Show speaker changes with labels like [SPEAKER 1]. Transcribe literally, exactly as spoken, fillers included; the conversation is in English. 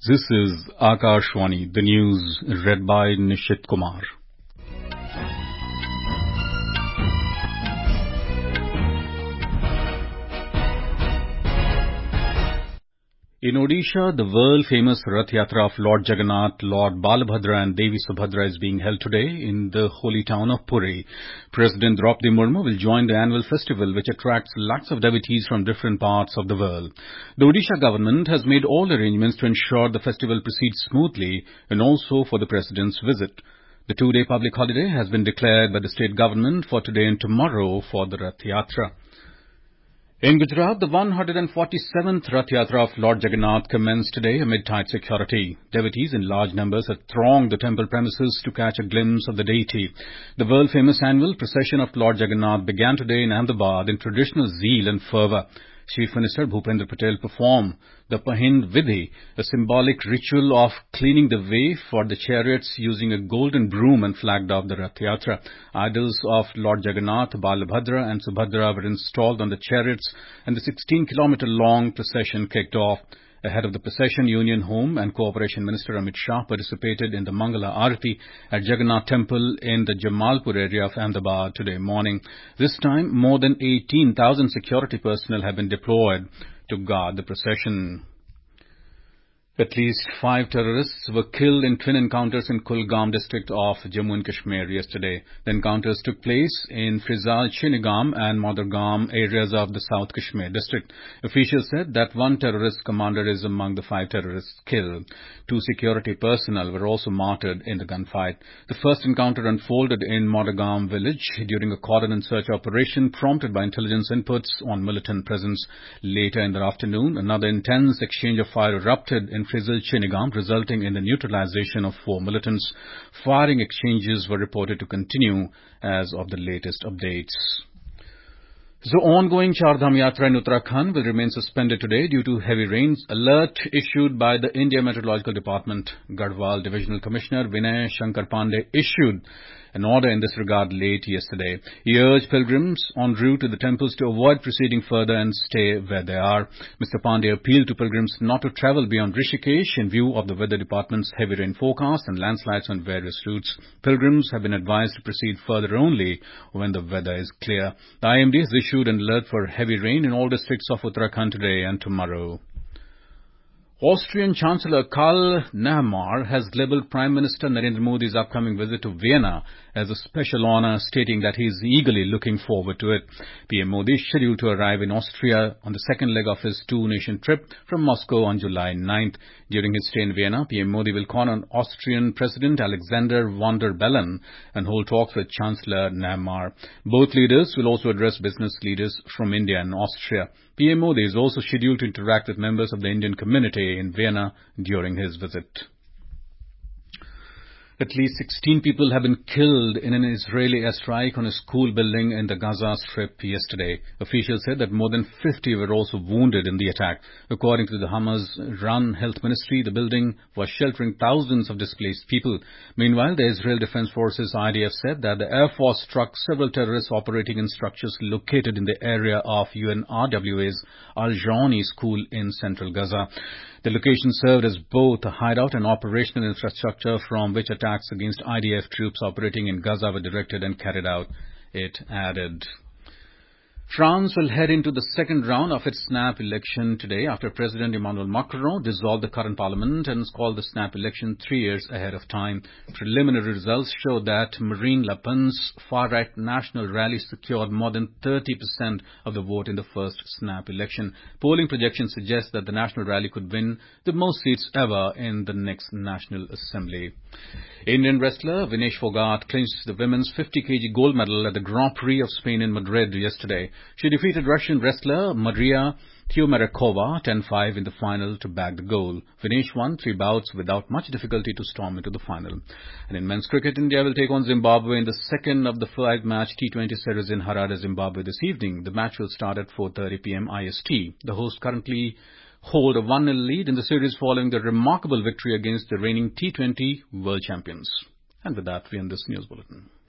[SPEAKER 1] This is Akashvani, the news read by Nishit Kumar. In Odisha, the world-famous Rath Yatra of Lord Jagannath, Lord Balabhadra and Devi Subhadra is being held today in the holy town of Puri. President Draupadi Murmu will join the annual festival, which attracts lakhs of devotees from different parts of the world. The Odisha government has made all arrangements to ensure the festival proceeds smoothly and also for the President's visit. The two-day public holiday has been declared by the state government for today and tomorrow for the Rath Yatra. In Gujarat, the one hundred forty-seventh Rath Yatra of Lord Jagannath commenced today amid tight security. Devotees in large numbers had thronged the temple premises to catch a glimpse of the deity. The world-famous annual procession of Lord Jagannath began today in Ahmedabad in traditional zeal and fervour. Chief Minister Bhupendra Patel performed the Pahind Vidhi, a symbolic ritual of cleaning the way for the chariots using a golden broom, and flagged off the Rath Yatra. Idols of Lord Jagannath, Balabhadra and Subhadra were installed on the chariots, and the sixteen kilometre long procession kicked off. Ahead of the procession, Union Home and Cooperation Minister Amit Shah participated in the Mangala Arati at Jagannath Temple in the Jamalpur area of Ahmedabad today morning. This time, more than eighteen thousand security personnel have been deployed to guard the procession. At least five terrorists were killed in twin encounters in Kulgam district of Jammu and Kashmir yesterday. The encounters took place in Frizal Chinigam and Madargam areas of the South Kashmir district. Officials said that one terrorist commander is among the five terrorists killed. Two security personnel were also martyred in the gunfight. The first encounter unfolded in Madargam village during a cordon and search operation prompted by intelligence inputs on militant presence. Later in the afternoon, another intense exchange of fire erupted in Frizal Chinigam, resulting in the neutralization of four militants. Firing exchanges were reported to continue as of the latest updates. The ongoing Char Dham Yatra in Uttarakhand will remain suspended today due to heavy rains. Alert issued by the India Meteorological Department. Garhwal Divisional Commissioner Vinay Shankar Pandey issued an order in this regard late yesterday. He urged pilgrims en route to the temples to avoid proceeding further and stay where they are. Mister Pandey appealed to pilgrims not to travel beyond Rishikesh in view of the weather department's heavy rain forecast and landslides on various routes. Pilgrims have been advised to proceed further only when the weather is clear. The I M D has issued an alert for heavy rain in all districts of Uttarakhand today and tomorrow. Austrian Chancellor Karl Nehammer has labelled Prime Minister Narendra Modi's upcoming visit to Vienna as a special honour, stating that he is eagerly looking forward to it. P M Modi is scheduled to arrive in Austria on the second leg of his two-nation trip from Moscow on July ninth. During his stay in Vienna, P M Modi will call on Austrian President Alexander von der Bellen and hold talks with Chancellor Nehammer. Both leaders will also address business leaders from India and Austria. P M Modi is also scheduled to interact with members of the Indian community in Vienna during his visit. At least sixteen people have been killed in an Israeli airstrike on a school building in the Gaza Strip yesterday. Officials said that more than fifty were also wounded in the attack. According to the Hamas-run health ministry, the building was sheltering thousands of displaced people. Meanwhile, the Israel Defense Forces I D F said that the Air Force struck several terrorists operating in structures located in the area of U N R W A's Al-Jawni school in central Gaza. The location served as both a hideout and operational infrastructure from which attacks against I D F troops operating in Gaza were directed and carried out, it added. France will head into the second round of its snap election today after President Emmanuel Macron dissolved the current parliament and called the snap election three years ahead of time. Preliminary results show that Marine Le Pen's far-right national rally secured more than thirty percent of the vote in the first snap election. Polling projections suggest that the national rally could win the most seats ever in the next National Assembly. Indian wrestler Vinesh Phogat clinched the women's fifty kilogram gold medal at the Grand Prix of Spain in Madrid yesterday. She defeated Russian wrestler Maria Tyomarakova ten five in the final to bag the gold. Vinesh won three bouts without much difficulty to storm into the final. And in men's cricket, India will take on Zimbabwe in the second of the five-match T twenty series in Harare, Zimbabwe this evening. The match will start at four thirty p m I S T. The hosts currently hold a one nil lead in the series following the remarkable victory against the reigning T twenty world champions. And with that, we end this news bulletin.